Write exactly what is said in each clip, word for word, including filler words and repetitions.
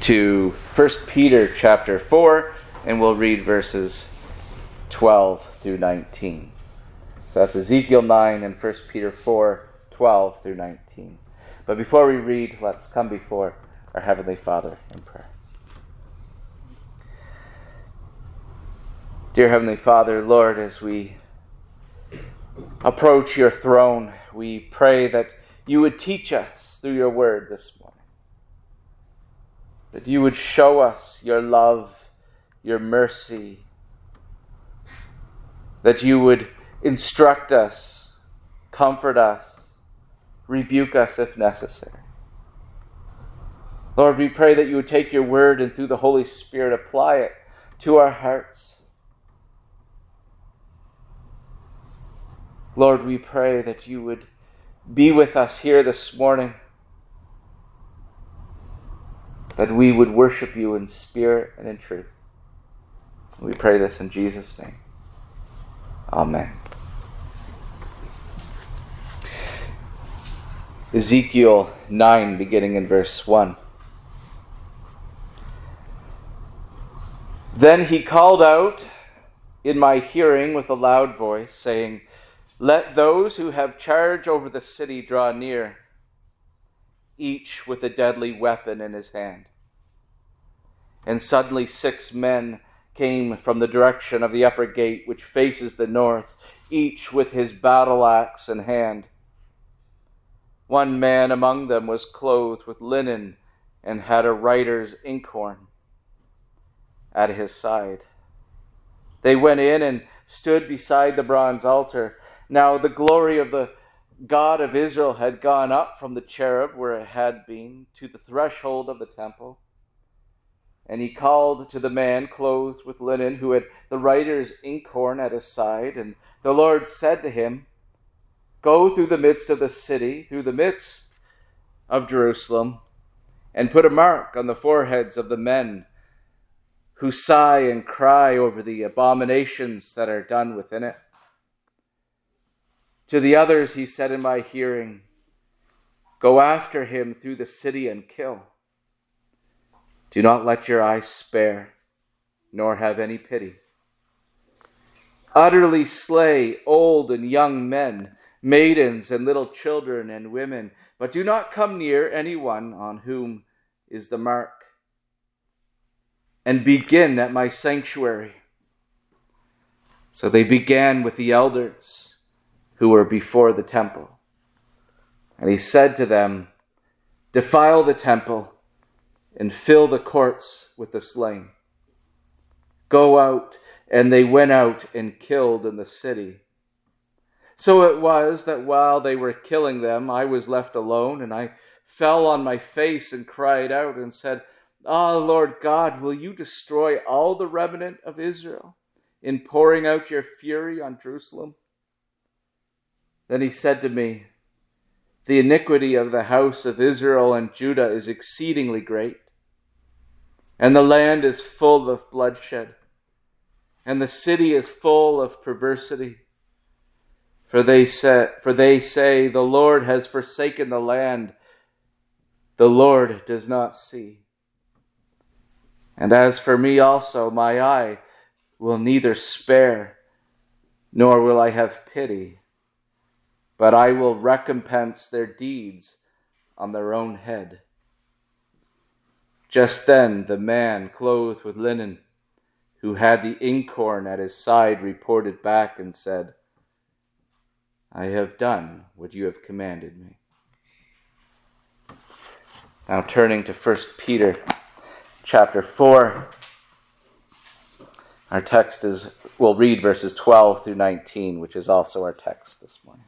to First Peter chapter four, and we'll read verses twelve through nineteen. So that's Ezekiel nine and First Peter four, twelve through nineteen. But before we read, let's come before our Heavenly Father in prayer. Dear Heavenly Father, Lord, as we approach your throne, we pray that you would teach us through your word this morning. That you would show us your love, your mercy. That you would instruct us, comfort us, rebuke us if necessary. Lord, we pray that you would take your word and through the Holy Spirit apply it to our hearts. Lord, we pray that you would be with us here this morning, that we would worship you in spirit and in truth. We pray this in Jesus' name. Amen. Ezekiel nine, beginning in verse one. Then he called out in my hearing with a loud voice, saying, "Let those who have charge over the city draw near, each with a deadly weapon in his hand." And suddenly six men came from the direction of the upper gate, which faces the north, each with his battle axe in hand. One man among them was clothed with linen and had a writer's inkhorn at his side. They went in and stood beside the bronze altar. Now the glory of the God of Israel had gone up from the cherub where it had been to the threshold of the temple. And he called to the man clothed with linen who had the writer's inkhorn at his side. And the Lord said to him, "Go through the midst of the city, through the midst of Jerusalem, and put a mark on the foreheads of the men who sigh and cry over the abominations that are done within it." To the others he said in my hearing, "Go after him through the city and kill. Do not let your eyes spare, nor have any pity. Utterly slay old and young men, maidens and little children and women, but do not come near anyone on whom is the mark. And begin at my sanctuary." So they began with the elders who were before the temple. And he said to them, "Defile the temple and fill the courts with the slain. Go out." And they went out and killed in the city. So it was that while they were killing them, I was left alone, and I fell on my face and cried out and said, "Ah, Lord God, will you destroy all the remnant of Israel in pouring out your fury on Jerusalem?" Then he said to me, "The iniquity of the house of Israel and Judah is exceedingly great, and the land is full of bloodshed, and the city is full of perversity. For they say, for they say, the Lord has forsaken the land, the Lord does not see. And as for me also, my eye will neither spare, nor will I have pity, but I will recompense their deeds on their own head." Just then the man clothed with linen, who had the inkhorn at his side, reported back and said, "I have done what you have commanded me." Now turning to First Peter chapter four, our text is, we'll read verses twelve through nineteen, which is also our text this morning.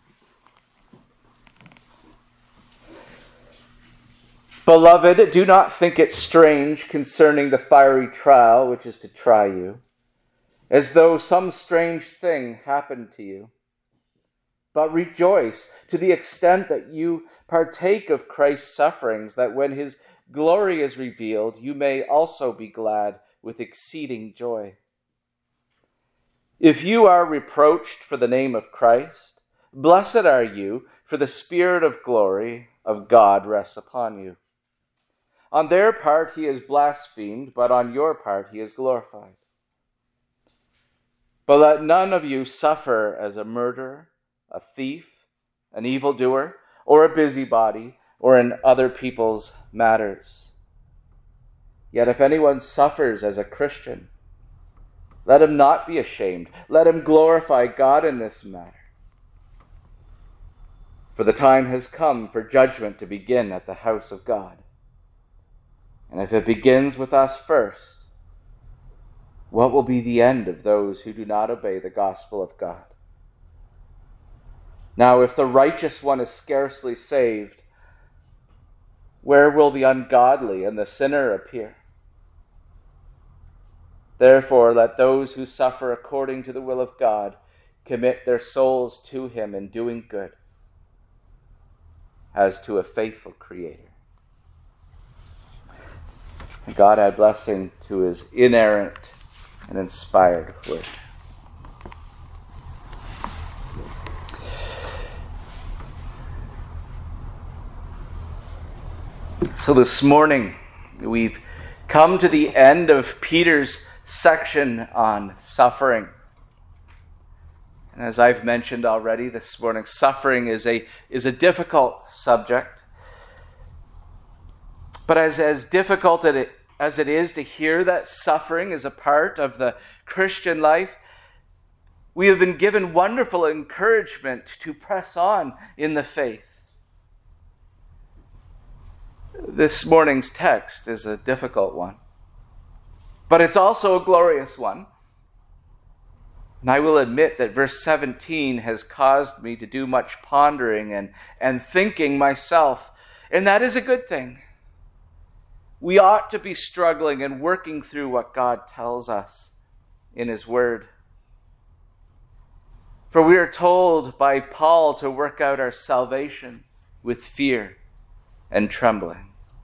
"Beloved, do not think it strange concerning the fiery trial which is to try you, as though some strange thing happened to you. But rejoice to the extent that you partake of Christ's sufferings, that when his glory is revealed, you may also be glad with exceeding joy. If you are reproached for the name of Christ, blessed are you, for the Spirit of glory of God rests upon you. On their part he is blasphemed, but on your part he is glorified. But let none of you suffer as a murderer, a thief, an evildoer, or a busybody, or in other people's matters. Yet if anyone suffers as a Christian, let him not be ashamed. Let him glorify God in this matter. For the time has come for judgment to begin at the house of God. And if it begins with us first, what will be the end of those who do not obey the gospel of God? Now, if the righteous one is scarcely saved, where will the ungodly and the sinner appear? Therefore, let those who suffer according to the will of God commit their souls to him in doing good, as to a faithful Creator. And God add blessing to his inerrant and inspired word. So this morning, we've come to the end of Peter's section on suffering. And as I've mentioned already this morning, suffering is a, is a difficult subject. But as, as difficult as it, as it is to hear that suffering is a part of the Christian life, we have been given wonderful encouragement to press on in the faith. This morning's text is a difficult one, but it's also a glorious one. And I will admit that verse seventeen has caused me to do much pondering and, and thinking myself, and that is a good thing. We ought to be struggling and working through what God tells us in his word. For we are told by Paul to work out our salvation with fear and trembling.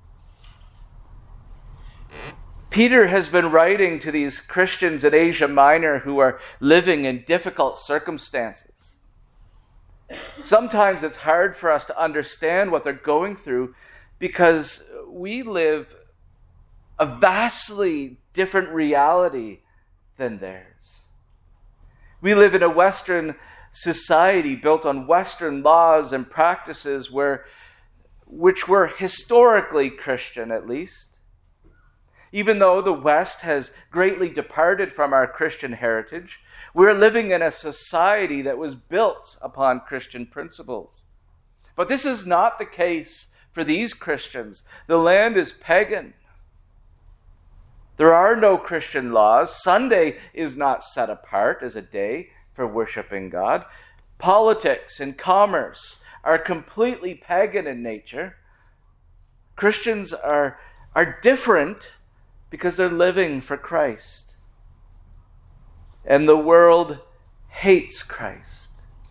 Peter has been writing to these Christians in Asia Minor who are living in difficult circumstances. Sometimes it's hard for us to understand what they're going through because we live a vastly different reality than theirs. We live in a Western society built on Western laws and practices where, which were historically Christian, at least. Even though the West has greatly departed from our Christian heritage, we're living in a society that was built upon Christian principles. But this is not the case for these Christians. The land is pagan. There are no Christian laws. Sunday is not set apart as a day for worshiping God. Politics and commerce are completely pagan in nature. Christians are, are different because they're living for Christ. And the world hates Christ.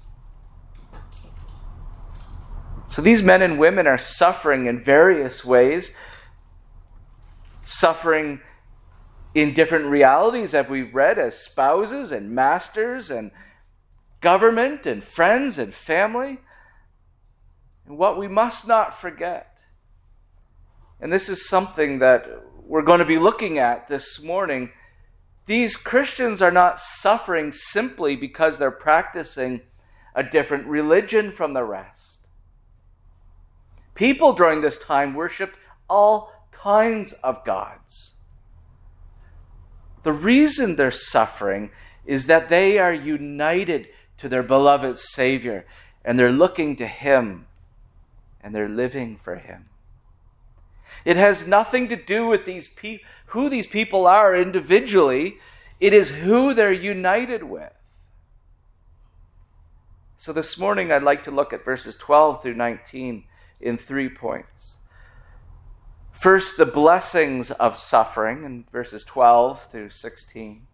So these men and women are suffering in various ways. Suffering in different realities, as we've read, as spouses and masters and government and friends and family. And what we must not forget, and this is something that we're going to be looking at this morning, these Christians are not suffering simply because they're practicing a different religion from the rest. People during this time worshipped all kinds of gods. The reason they're suffering is that they are united to their beloved Savior, and they're looking to him, and they're living for him. It has nothing to do with these pe- who these people are individually. It is who they're united with. So this morning I'd like to look at verses twelve through nineteen in three points. First, the blessings of suffering in verses twelve through sixteen.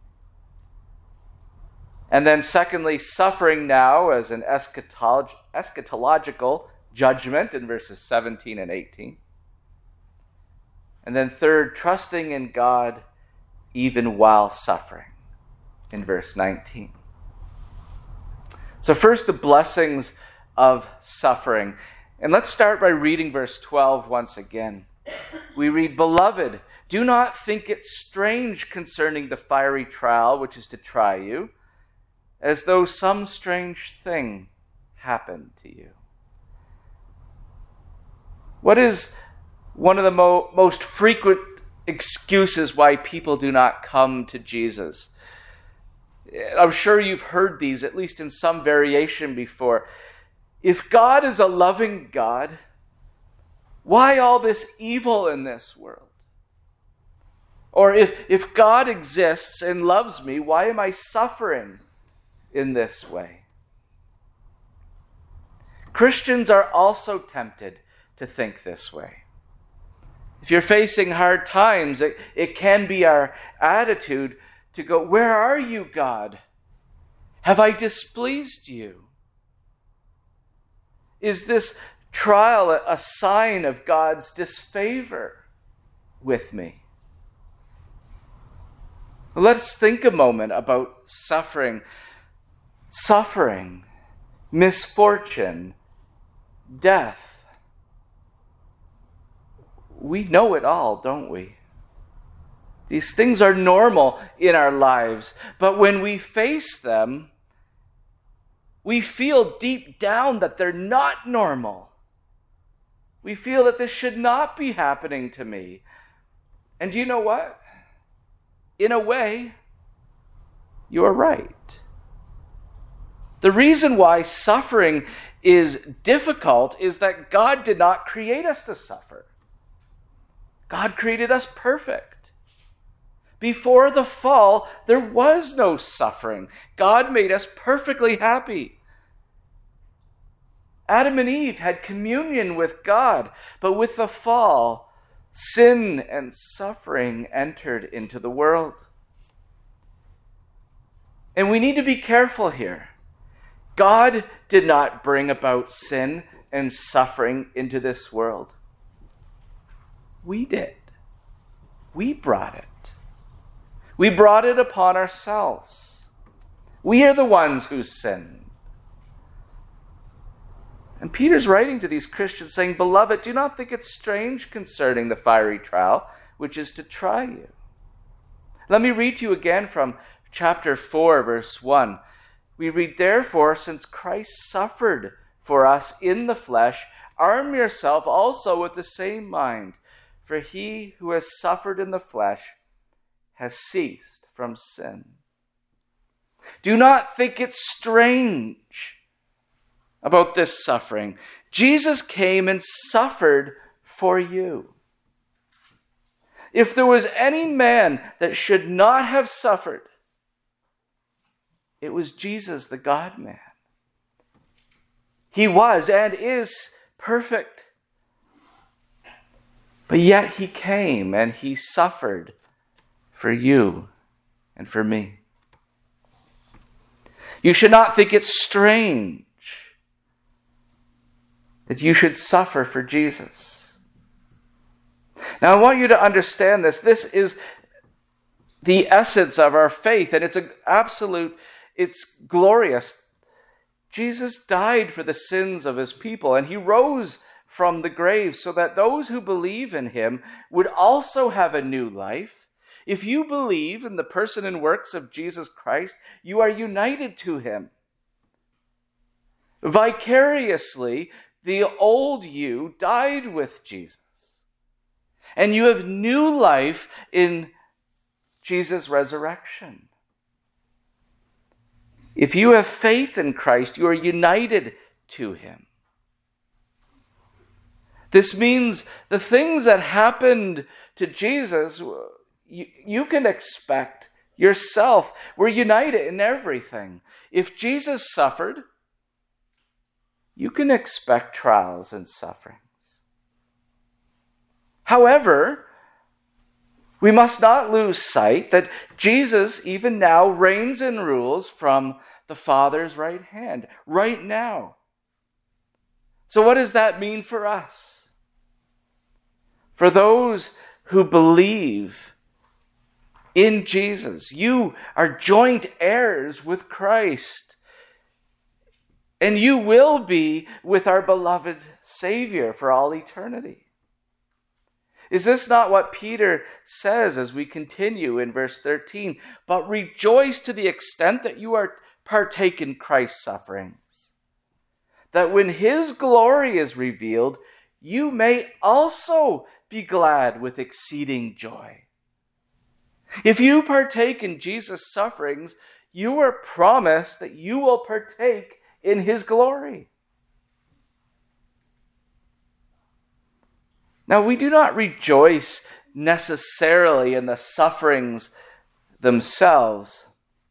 And then secondly, suffering now as an eschatolog- eschatological judgment in verses seventeen and eighteen. And then third, trusting in God even while suffering in verse nineteen. So first, the blessings of suffering. And let's start by reading verse twelve once again. we read, "Beloved, do not think it strange concerning the fiery trial which is to try you, as though some strange thing happened to you." What is one of the mo- most frequent excuses why people do not come to Jesus? I'm sure you've heard these, at least in some variation before. If God is a loving God, why all this evil in this world? Or if, if God exists and loves me, why am I suffering in this way? Christians are also tempted to think this way. If you're facing hard times, it, it can be our attitude to go, "Where are you, God? Have I displeased you? Is this trial a, a sign of God's disfavor with me?" Let's think a moment about suffering. Suffering, misfortune, death. We know it all, don't we? These things are normal in our lives, but when we face them, we feel deep down that they're not normal. We feel that this should not be happening to me. And you know what? In a way, you're right. The reason why suffering is difficult is that God did not create us to suffer. God created us perfect. Before the fall, there was no suffering. God made us perfectly happy. Adam and Eve had communion with God, but with the fall, sin and suffering entered into the world. And we need to be careful here. God did not bring about sin and suffering into this world. We did. We brought it. We brought it upon ourselves. We are the ones who sinned. And Peter's writing to these Christians saying, "Beloved, do not think it strange concerning the fiery trial, which is to try you." Let me read to you again from chapter four, verse one. We read, "Therefore, since Christ suffered for us in the flesh, arm yourself also with the same mind. For he who has suffered in the flesh has ceased from sin." Do not think it strange about this suffering. Jesus came and suffered for you. If there was any man that should not have suffered, it was Jesus, the God-man. He was and is perfect. But yet he came and he suffered for you and for me. You should not think it strange that you should suffer for Jesus. Now I want you to understand this. This is the essence of our faith, and it's an absolute, it's glorious. Jesus died for the sins of his people, and he rose from the grave so that those who believe in him would also have a new life. If you believe in the person and works of Jesus Christ, you are united to him. Vicariously, the old you died with Jesus. And you have new life in Jesus' resurrection. If you have faith in Christ, you are united to him. This means the things that happened to Jesus, you, you can expect yourself. We're united in everything. If Jesus suffered, you can expect trials and sufferings. However, we must not lose sight that Jesus even now reigns and rules from the Father's right hand, right now. So what does that mean for us? For those who believe in Jesus, you are joint heirs with Christ. And you will be with our beloved Savior for all eternity. Is this not what Peter says as we continue in verse thirteen? But rejoice to the extent that you are partake in Christ's sufferings, that when his glory is revealed, you may also be glad with exceeding joy. If you partake in Jesus' sufferings, you are promised that you will partake in his glory. Now, we do not rejoice necessarily in the sufferings themselves.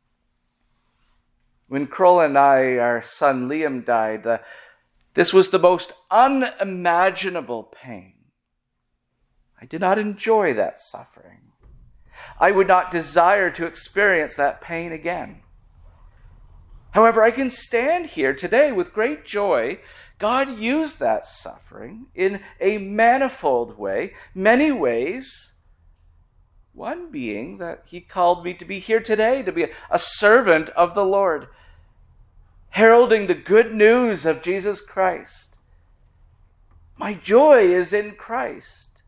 When Kroll and I, our son Liam, died, the, this was the most unimaginable pain. I did not enjoy that suffering. I would not desire to experience that pain again. However, I can stand here today with great joy. God used that suffering in a manifold way, many ways. One being that he called me to be here today, to be a servant of the Lord, heralding the good news of Jesus Christ. My joy is in Christ.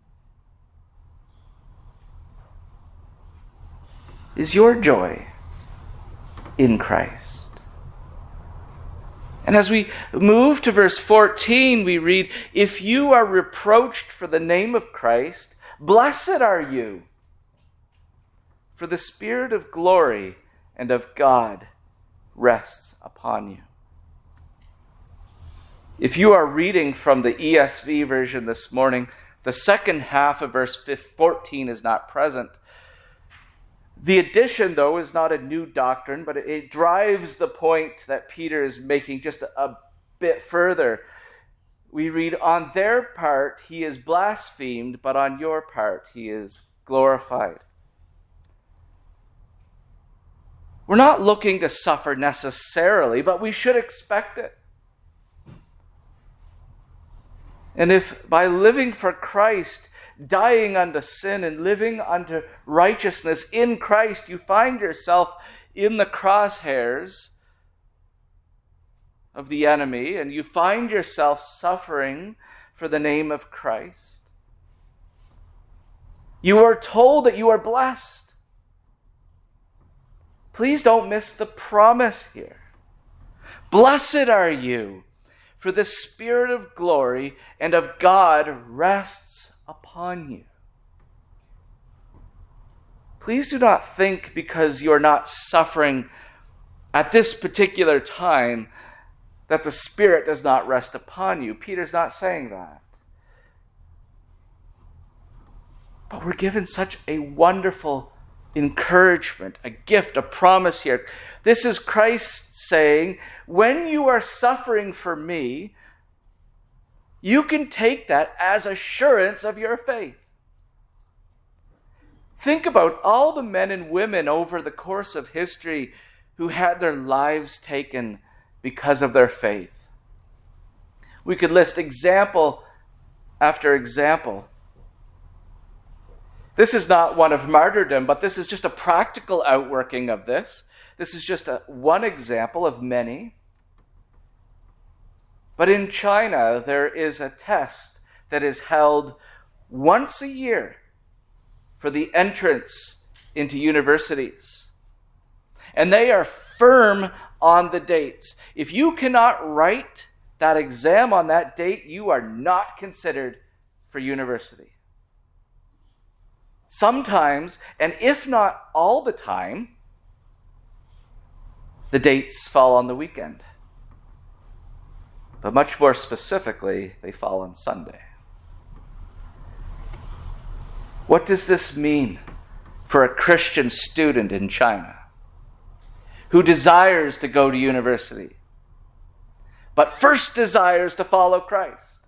Is your joy in Christ? And as we move to verse fourteen, we read, if you are reproached for the name of Christ, blessed are you, for the Spirit of glory and of God rests upon you. If you are reading from the E S V version this morning, the second half of verse fourteen is not present. The addition, though, is not a new doctrine, but it drives the point that Peter is making just a bit further. We read, on their part he is blasphemed, but on your part he is glorified. We're not looking to suffer necessarily, but we should expect it. And if by living for Christ, dying unto sin and living unto righteousness in Christ, you find yourself in the crosshairs of the enemy, and you find yourself suffering for the name of Christ, you are told that you are blessed. Please don't miss the promise here. Blessed are you, for the Spirit of glory and of God rests upon you. Please do not think because you're not suffering at this particular time that the Spirit does not rest upon you. Peter's not saying that. But we're given such a wonderful encouragement, a gift, a promise here. This is Christ saying, when you are suffering for me, you can take that as assurance of your faith. Think about all the men and women over the course of history who had their lives taken because of their faith. We could list example after example. This is not one of martyrdom, but this is just a practical outworking of this. This is just a, one example of many. But in China, there is a test that is held once a year for the entrance into universities. And they are firm on the dates. If you cannot write that exam on that date, you are not considered for university. Sometimes, and if not all the time, the dates fall on the weekend. But much more specifically, they fall on Sunday. What does this mean for a Christian student in China who desires to go to university, but first desires to follow Christ?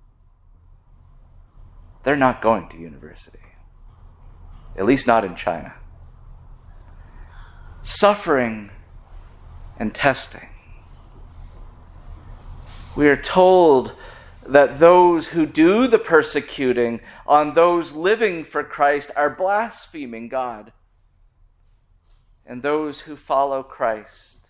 They're not going to university, at least not in China. Suffering and testing. We are told that those who do the persecuting on those living for Christ are blaspheming God. And those who follow Christ,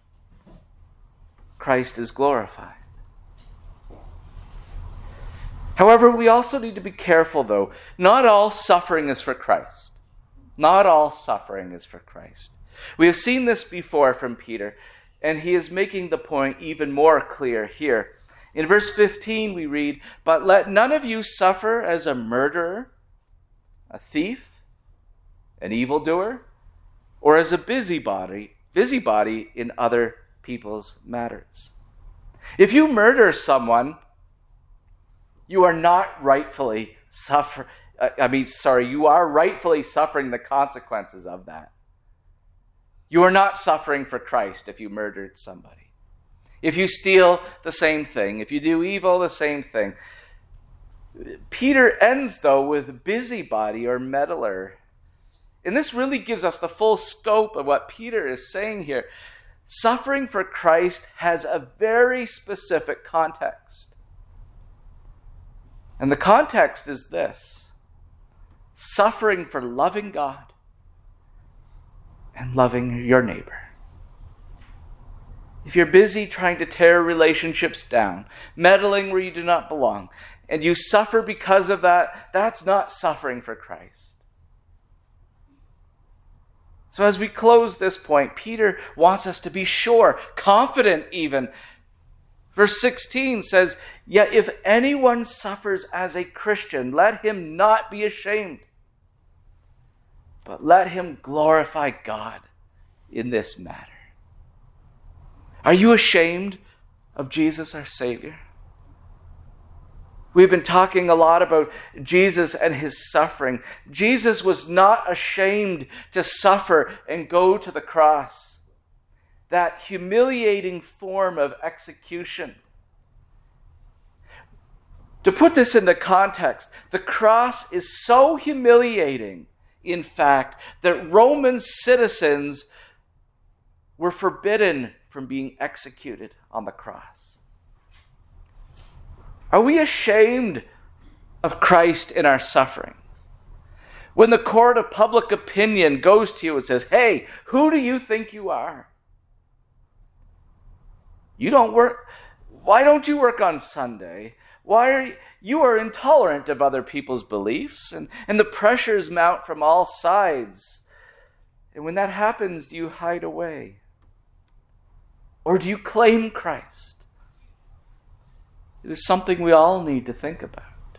Christ is glorified. However, we also need to be careful, though. Not all suffering is for Christ. Not all suffering is for Christ. We have seen this before from Peter, and he is making the point even more clear here. In verse fifteen we read, "But let none of you suffer as a murderer, a thief, an evildoer, or as a busybody, busybody in other people's matters." If you murder someone, you are not rightfully suffer. I mean, sorry, you are rightfully suffering the consequences of that. You are not suffering for Christ if you murdered somebody. If you steal, the same thing. If you do evil, the same thing. Peter ends, though, with busybody or meddler. And this really gives us the full scope of what Peter is saying here. Suffering for Christ has a very specific context. And the context is this: suffering for loving God and loving your neighbor. If you're busy trying to tear relationships down, meddling where you do not belong, and you suffer because of that, that's not suffering for Christ. So as we close this point, Peter wants us to be sure, confident even. Verse sixteen says, "Yet if anyone suffers as a Christian, let him not be ashamed, but let him glorify God in this matter." Are you ashamed of Jesus, our Savior? We've been talking a lot about Jesus and his suffering. Jesus was not ashamed to suffer and go to the cross. That humiliating form of execution. To put this into context, the cross is so humiliating, in fact, that Roman citizens were forbidden from being executed on the cross. Are we ashamed of Christ in our suffering? When the court of public opinion goes to you and says, "Hey, who do you think you are? You don't work. Why don't you work on Sunday? Why are you, you are intolerant of other people's beliefs?" And, and the pressures mount from all sides. And when that happens, do you hide away? Or do you claim Christ? It is something we all need to think about.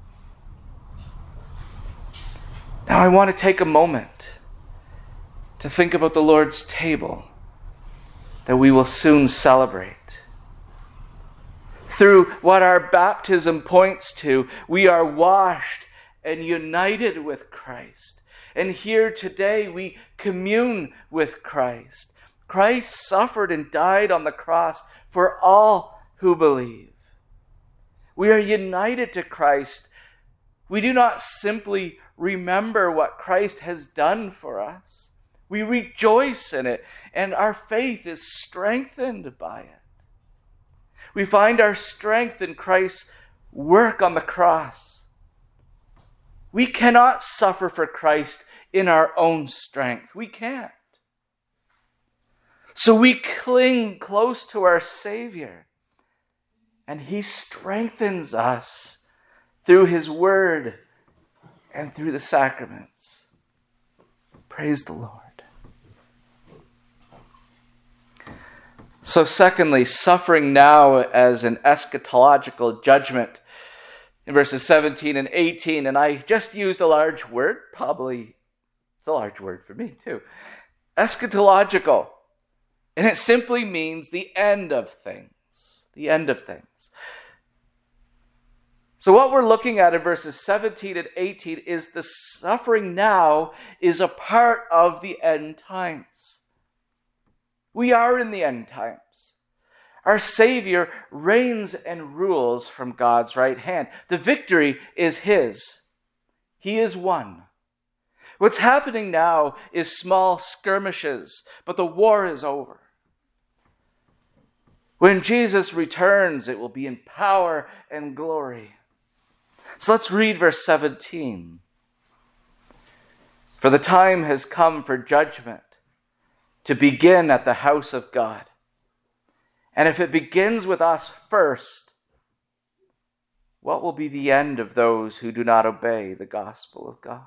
Now I want to take a moment to think about the Lord's table that we will soon celebrate. Through what our baptism points to, we are washed and united with Christ. And here today we commune with Christ. Christ suffered and died on the cross for all who believe. We are united to Christ. We do not simply remember what Christ has done for us. We rejoice in it, and our faith is strengthened by it. We find our strength in Christ's work on the cross. We cannot suffer for Christ in our own strength. We can't. So we cling close to our Savior, and he strengthens us through his word and through the sacraments. Praise the Lord. So secondly, suffering now as an eschatological judgment. In verses seventeen and eighteen, and I just used a large word, probably it's a large word for me too. Eschatological. And it simply means the end of things. The end of things. So what we're looking at in verses seventeen and eighteen is the suffering now is a part of the end times. We are in the end times. Our Savior reigns and rules from God's right hand. The victory is his. He is one. What's happening now is small skirmishes, but the war is over. When Jesus returns, it will be in power and glory. So let's read verse seventeen. "For the time has come for judgment to begin at the house of God. And if it begins with us first, what will be the end of those who do not obey the gospel of God?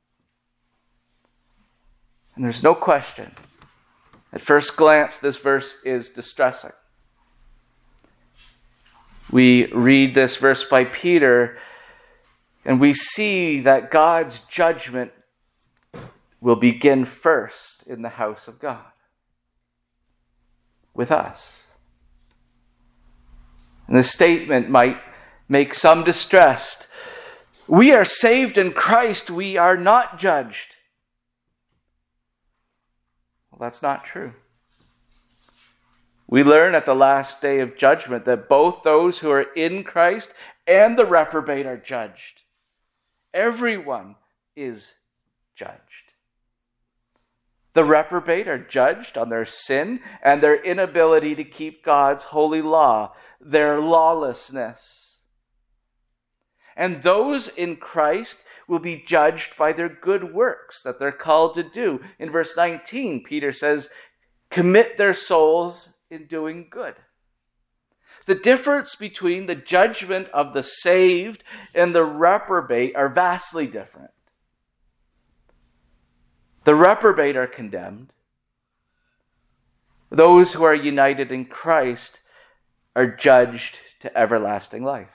And there's no question. At first glance, this verse is distressing. We read this verse by Peter, and we see that God's judgment will begin first in the house of God, with us. And the statement might make some distressed. We are saved in Christ, we are not judged. Well, that's not true. We learn at the last day of judgment that both those who are in Christ and the reprobate are judged. Everyone is judged. The reprobate are judged on their sin and their inability to keep God's holy law, their lawlessness. And those in Christ will be judged by their good works that they're called to do. In verse nineteen, Peter says, commit their souls in doing good. The difference between the judgment of the saved and the reprobate are vastly different. The reprobate are condemned. Those who are united in Christ are judged to everlasting life.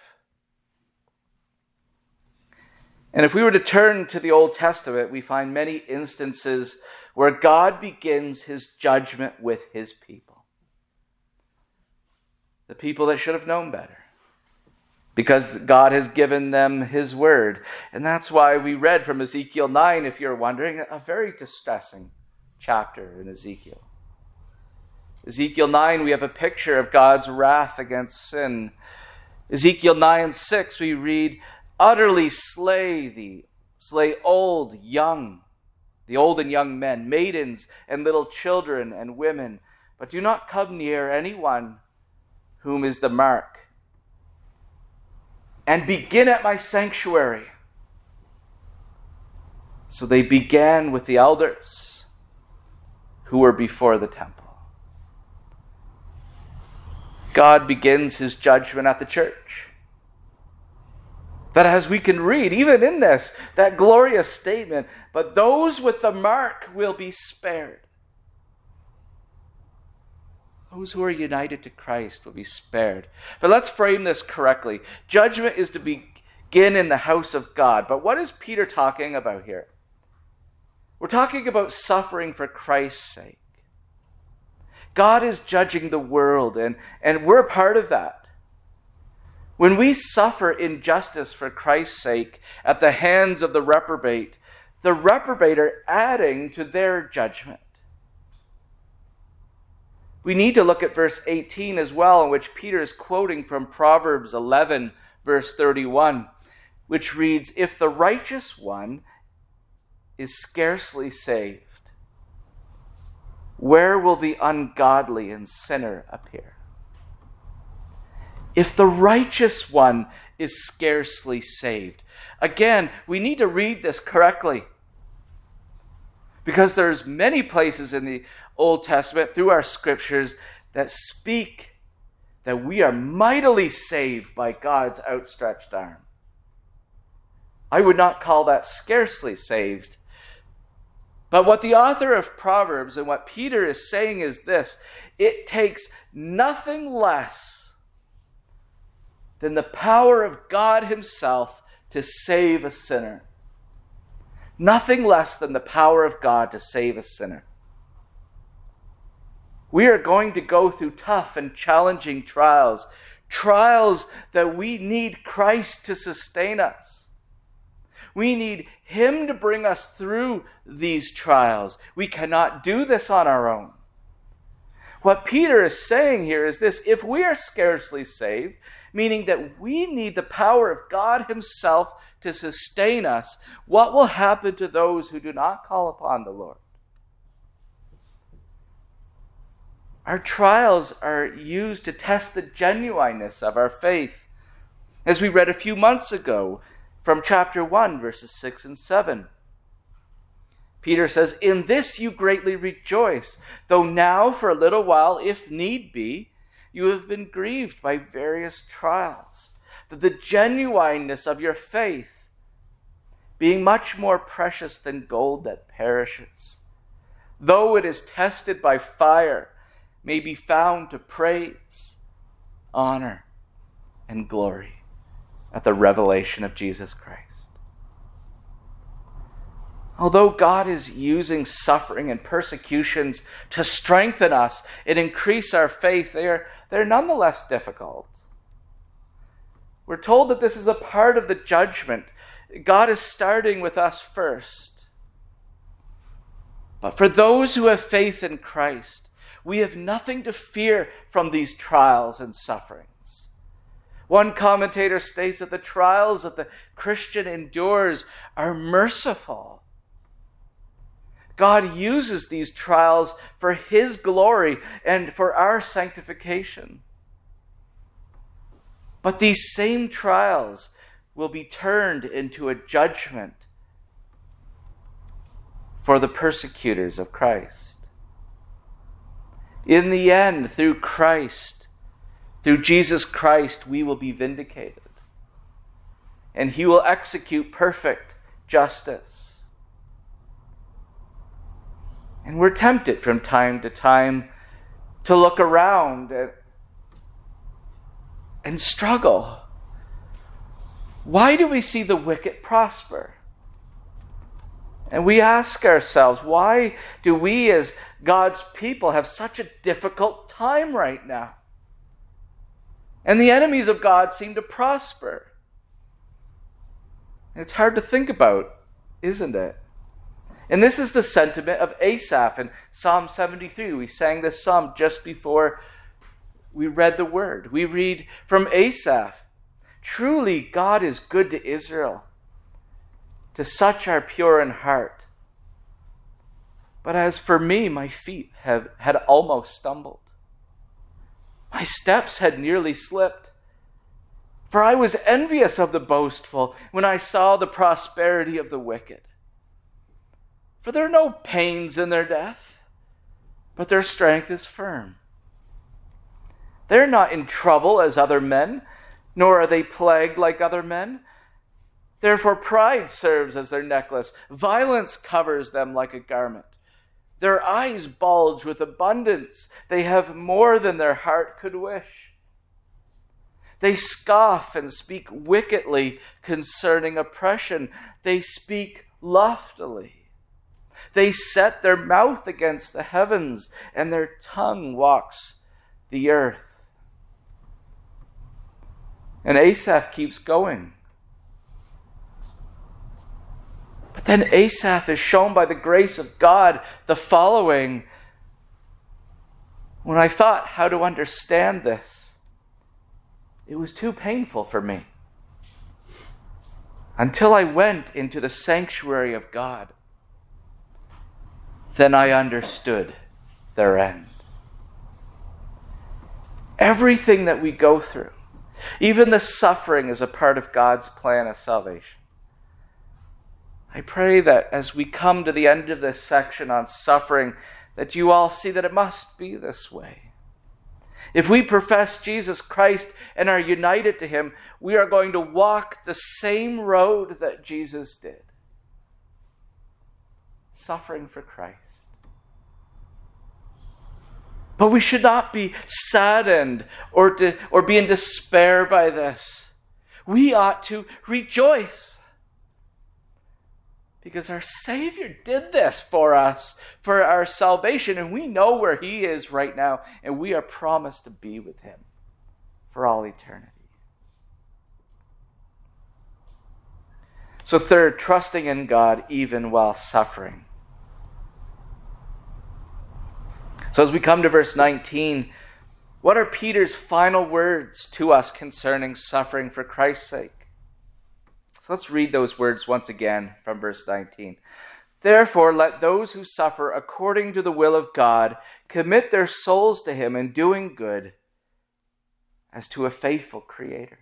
And if we were to turn to the Old Testament, we find many instances where God begins his judgment with his people. The people that should have known better. Because God has given them his word. And that's why we read from Ezekiel nine, if you're wondering, a very distressing chapter in Ezekiel. Ezekiel nine, we have a picture of God's wrath against sin. Ezekiel nine six, we read, utterly slay the, slay old, young, the old and young men, maidens and little children and women, but do not come near anyone whom is the mark, and begin at my sanctuary. So they began with the elders who were before the temple. God begins his judgment at the church. That as we can read, even in this, that glorious statement, but those with the mark will be spared. Those who are united to Christ will be spared. But let's frame this correctly. Judgment is to begin in the house of God. But what is Peter talking about here? We're talking about suffering for Christ's sake. God is judging the world, and, and we're a part of that. When we suffer injustice for Christ's sake at the hands of the reprobate, the reprobate are adding to their judgment. We need to look at verse eighteen as well, in which Peter is quoting from Proverbs eleven, verse thirty-one, which reads, if the righteous one is scarcely saved, where will the ungodly and sinner appear? If the righteous one is scarcely saved. Again, we need to read this correctly. Because there's many places in the Old Testament, through our scriptures, that speak that we are mightily saved by God's outstretched arm. I would not call that scarcely saved. But what the author of Proverbs and what Peter is saying is this: it takes nothing less than the power of God himself to save a sinner. Nothing less than the power of God to save a sinner. We are going to go through tough and challenging trials. Trials that we need Christ to sustain us. We need him to bring us through these trials. We cannot do this on our own. What Peter is saying here is this: if we are scarcely saved, meaning that we need the power of God himself to sustain us, what will happen to those who do not call upon the Lord? Our trials are used to test the genuineness of our faith. As we read a few months ago from chapter one, verses six and seven. Peter says, in this you greatly rejoice, though now for a little while, if need be, you have been grieved by various trials, that the genuineness of your faith, being much more precious than gold that perishes, though it is tested by fire, may be found to praise, honor, and glory at the revelation of Jesus Christ. Although God is using suffering and persecutions to strengthen us and increase our faith, they are, they're nonetheless difficult. We're told that this is a part of the judgment. God is starting with us first. But for those who have faith in Christ, we have nothing to fear from these trials and sufferings. One commentator states that the trials that the Christian endures are merciful. God uses these trials for His glory and for our sanctification. But these same trials will be turned into a judgment for the persecutors of Christ. In the end, through Christ, through Jesus Christ, we will be vindicated. And He will execute perfect justice. And we're tempted from time to time to look around and, and struggle. Why do we see the wicked prosper? And we ask ourselves, why do we as God's people have such a difficult time right now? And the enemies of God seem to prosper. It's hard to think about, isn't it? And this is the sentiment of Asaph in Psalm seventy-three. We sang this psalm just before we read the word. We read from Asaph, "Truly God is good to Israel, to such are pure in heart. But as for me, my feet have had almost stumbled. My steps had nearly slipped. For I was envious of the boastful when I saw the prosperity of the wicked. For there are no pains in their death, but their strength is firm. They are not in trouble as other men, nor are they plagued like other men. Therefore pride serves as their necklace. Violence covers them like a garment. Their eyes bulge with abundance. They have more than their heart could wish. They scoff and speak wickedly concerning oppression. They speak loftily. They set their mouth against the heavens, and their tongue walks the earth." And Asaph keeps going. But then Asaph is shown by the grace of God the following. When I thought how to understand this, it was too painful for me. Until I went into the sanctuary of God, then I understood their end. Everything that we go through, even the suffering, is a part of God's plan of salvation. I pray that as we come to the end of this section on suffering, that you all see that it must be this way. If we profess Jesus Christ and are united to Him, we are going to walk the same road that Jesus did. Suffering for Christ. But we should not be saddened or, to, or be in despair by this. We ought to rejoice. Because our Savior did this for us, for our salvation, and we know where He is right now, and we are promised to be with Him for all eternity. So third, trusting in God even while suffering. So as we come to verse nineteen, what are Peter's final words to us concerning suffering for Christ's sake? So let's read those words once again from verse nineteen. "Therefore, let those who suffer according to the will of God commit their souls to Him in doing good, as to a faithful Creator."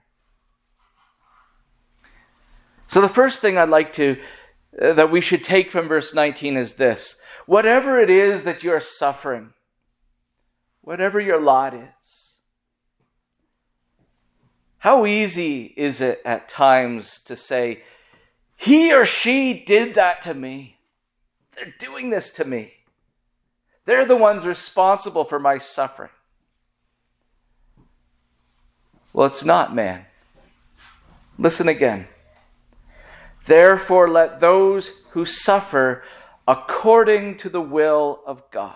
So the first thing I'd like to, uh, that we should take from verse nineteen is this. Whatever it is that you're suffering, whatever your lot is, How easy is it at times to say, he or she did that to me. They're doing this to me. They're the ones responsible for my suffering. Well, it's not, man. Listen again. Therefore, let those who suffer according to the will of God.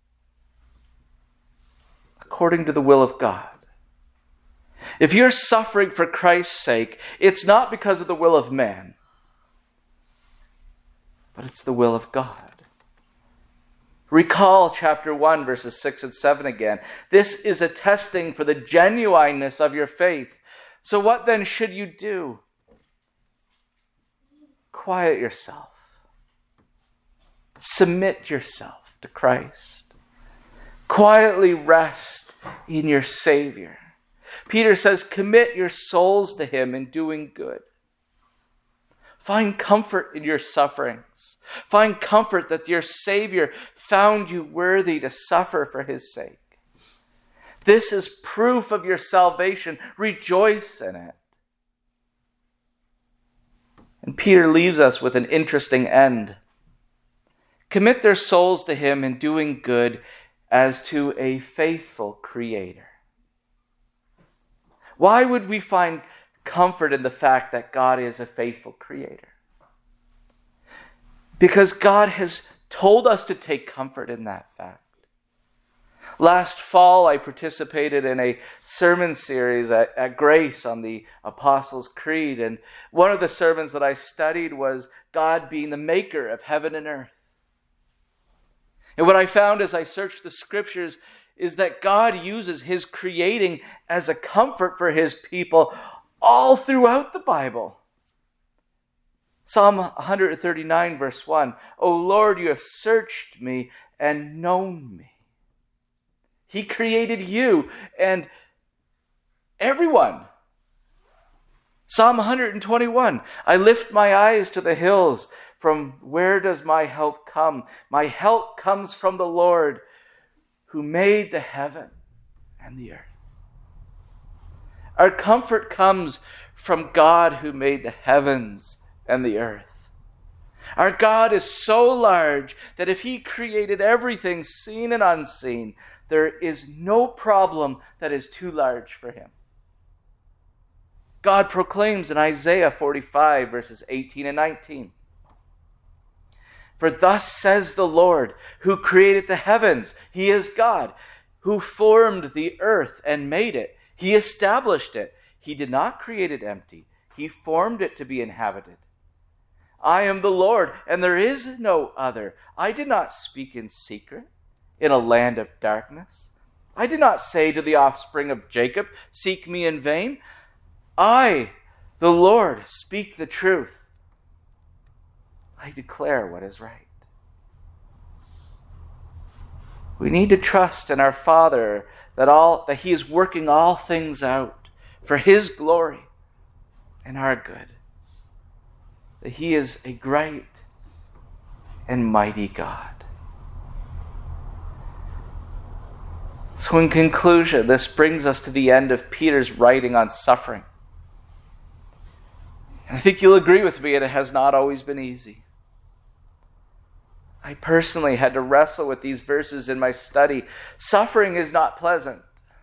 According to the will of God. If you're suffering for Christ's sake, it's not because of the will of man, but it's the will of God. Recall chapter one, verses six and seven again. This is a testing for the genuineness of your faith. So what then should you do? Quiet yourself. Submit yourself to Christ. Quietly rest in your Savior. Peter says, commit your souls to Him in doing good. Find comfort in your sufferings. Find comfort that your Savior found you worthy to suffer for His sake. This is proof of your salvation. Rejoice in it. And Peter leaves us with an interesting end. Commit their souls to Him in doing good as to a faithful Creator. Why would we find comfort in the fact that God is a faithful Creator? Because God has told us to take comfort in that fact. Last fall, I participated in a sermon series at, at Grace on the Apostles' Creed, and one of the sermons that I studied was God being the maker of heaven and earth. And what I found as I searched the scriptures is that God uses His creating as a comfort for His people all throughout the Bible. Psalm one thirty-nine verse one, O Lord, you have searched me and known me. He created you and everyone. Psalm one twenty-one, I lift my eyes to the hills. From where does my help come? My help comes from the Lord who made the heaven and the earth. Our comfort comes from God who made the heavens and the earth. Our God is so large that if He created everything seen and unseen, there is no problem that is too large for Him. God proclaims in Isaiah forty-five, verses eighteen and nineteen, for thus says the Lord, who created the heavens, He is God, who formed the earth and made it. He established it. He did not create it empty. He formed it to be inhabited. I am the Lord, and there is no other. I did not speak in secret in a land of darkness. I did not say to the offspring of Jacob, seek me in vain. I, the Lord, speak the truth. I declare what is right. We need to trust in our Father that all that He is working all things out for His glory and our good. That He is a great and mighty God. So in conclusion, this brings us to the end of Peter's writing on suffering. And I think you'll agree with me, it has not always been easy. I personally had to wrestle with these verses in my study. Suffering is not pleasant.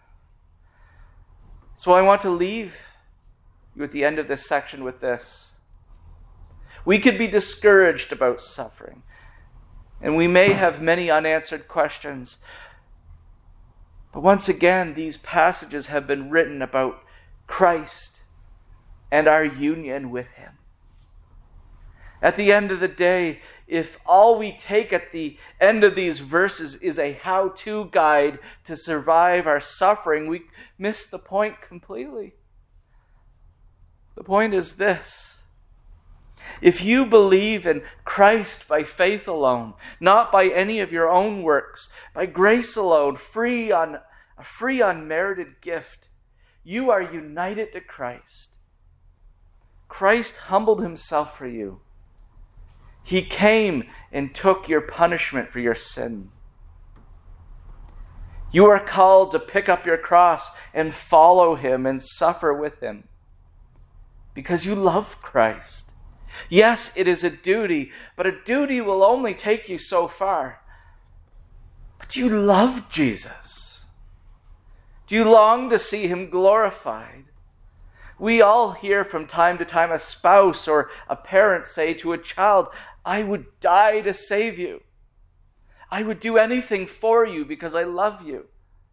So I want to leave you at the end of this section with this. We could be discouraged about suffering, and we may have many unanswered questions. But once again, these passages have been written about Christ and our union with Him. At the end of the day, if all we take at the end of these verses is a how-to guide to survive our suffering, we miss the point completely. The point is this. If you believe in Christ by faith alone, not by any of your own works, by grace alone, free on a free unmerited gift, you are united to Christ. Christ humbled Himself for you. He came and took your punishment for your sin. You are called to pick up your cross and follow him and suffer with him because you love Christ. Yes, it is a duty, but a duty will only take you so far. But do you love Jesus? Do you long to see him glorified? We all hear from time to time a spouse or a parent say to a child, I would die to save you. I would do anything for you because I love you.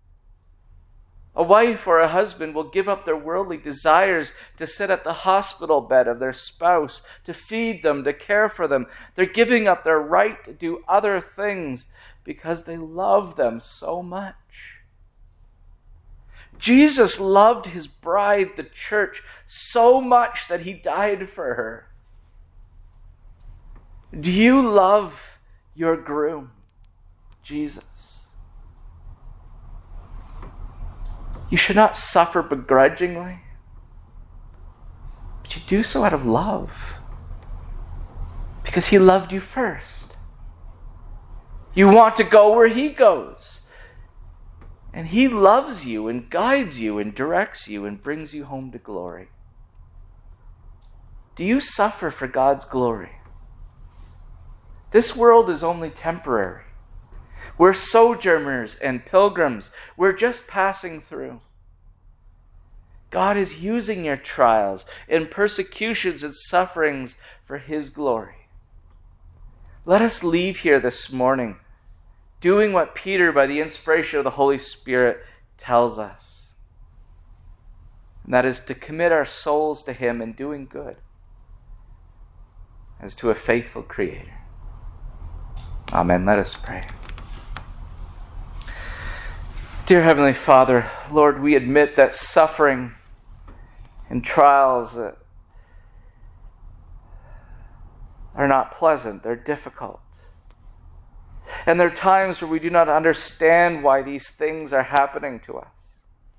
A wife or a husband will give up their worldly desires to sit at the hospital bed of their spouse, to feed them, to care for them. They're giving up their right to do other things because they love them so much. Jesus loved his bride, the church, so much that he died for her. Do you love your groom, Jesus? You should not suffer begrudgingly, but you do so out of love, because he loved you first. You want to go where he goes, and he loves you and guides you and directs you and brings you home to glory. Do you suffer for God's glory? This world is only temporary. We're sojourners and pilgrims. We're just passing through. God is using your trials and persecutions and sufferings for his glory. Let us leave here this morning doing what Peter, by the inspiration of the Holy Spirit, tells us. And that is to commit our souls to him in doing good, as to a faithful Creator. Amen. Let us pray. Dear Heavenly Father, Lord, we admit that suffering and trials are not pleasant. They're difficult. And there are times where we do not understand why these things are happening to us.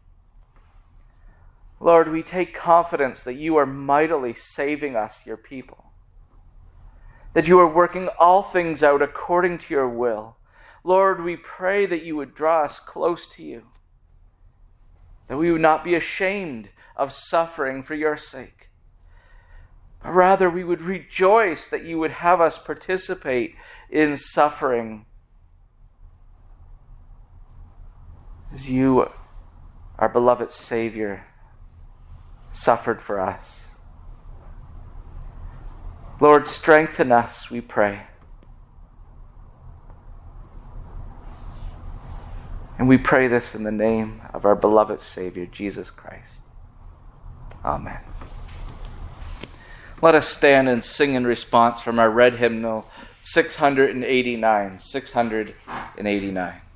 Lord, we take confidence that you are mightily saving us, your people. That you are working all things out according to your will. Lord, we pray that you would draw us close to you. That we would not be ashamed of suffering for your sake. But rather we would rejoice that you would have us participate in suffering as you, our beloved Savior, suffered for us. Lord, strengthen us, we pray. And we pray this in the name of our beloved Savior, Jesus Christ. Amen. Let us stand and sing in response from our red hymnal six hundred eighty-nine. six hundred eighty-nine.